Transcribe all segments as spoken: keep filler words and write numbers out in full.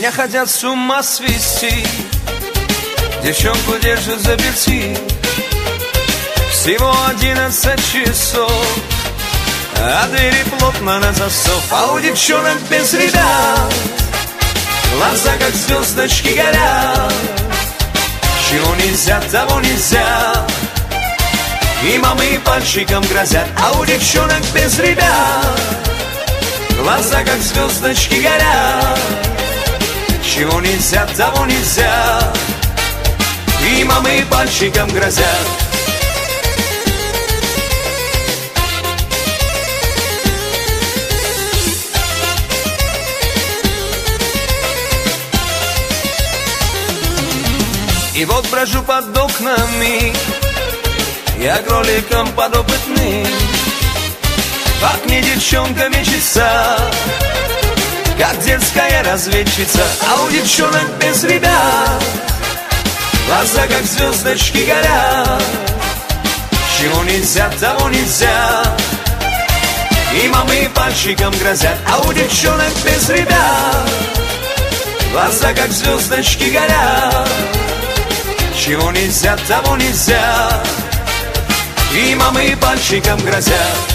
Меня хотят с ума свести, девчонку держат заперти. Всего одиннадцать часов, а двери плотно на засов. А у девчонок без ребят глаза как звездочки горят. Чего нельзя, того нельзя, и мамы пальчиком грозят. А у девчонок без ребят глаза как звездочки горят. Чего нельзя, того нельзя, и мамы пальчиком грозят. И вот брожу под окнами, я кроликом подопытный. Как мне девчонка мечется, как детская разведчица. А у девчонок без ребят глаза как звездочки горят. Чего нельзя, того нельзя, и мамы пальчиком грозят. А у девчонок без ребят глаза как звездочки горят. Чего нельзя, того нельзя, и мамы пальчиком грозят.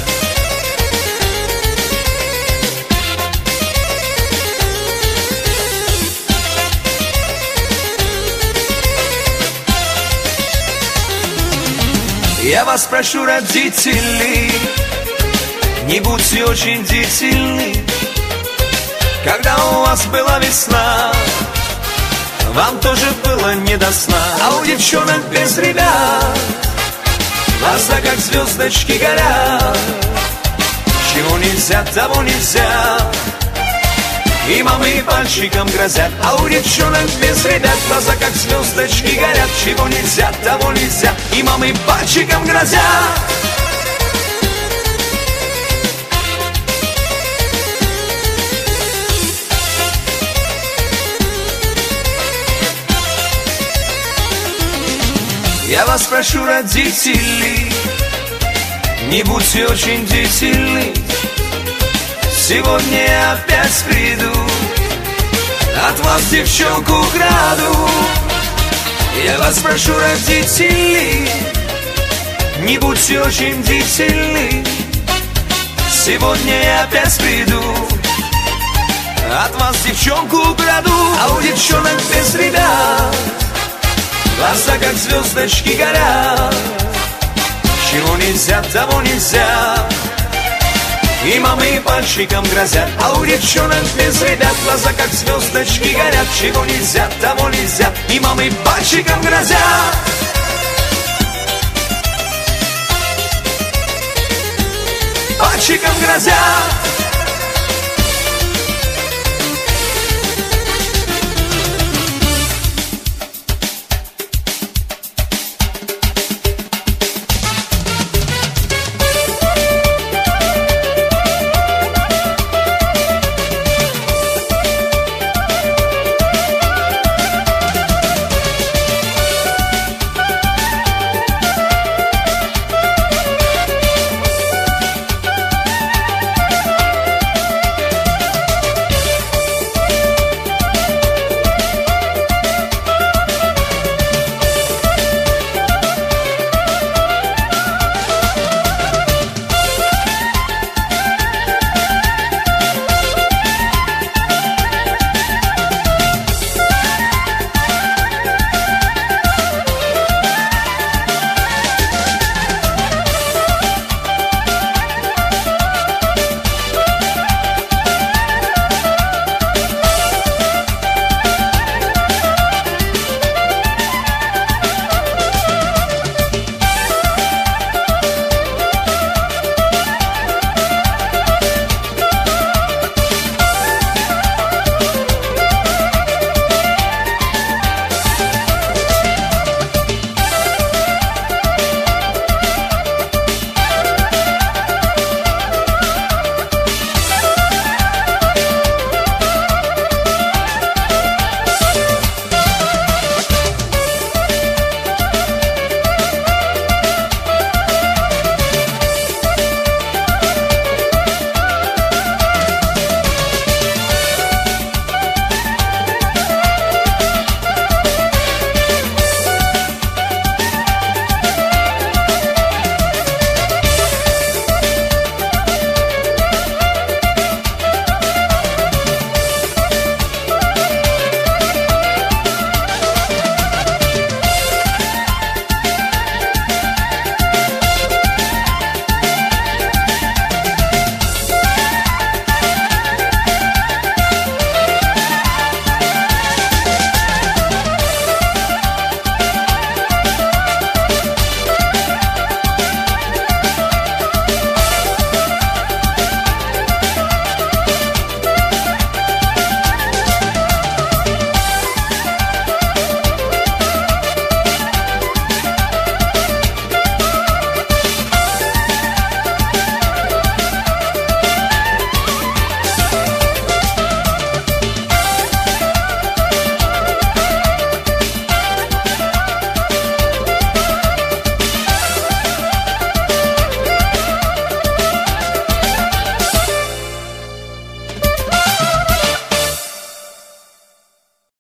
Я вас прошу, родители, не будьте очень длительны. Когда у вас была весна, вам тоже было не до сна. А у девчонок без ребят глаза как звездочки горят. Чего нельзя, того нельзя, и мамы пальчиком грозят. А у девчонок без ребят глаза как звездочки горят. Чего нельзя, того нельзя, и мамы пальчиком грозят. Я вас прошу, родители, не будьте очень длительны. Сегодня я опять приду, от вас девчонку украду. Я вас прошу, родители, не будьте очень длительны. Сегодня я опять приду, от вас девчонку украду. А у девчонок без ребят глаза как звездочки горят. Чего нельзя, того нельзя, и мамы пальчиком грозят. А у девчонок без ребят глаза как звездочки горят. Чего нельзя, того нельзя, и мамы пальчиком грозят. Пальчиком грозят.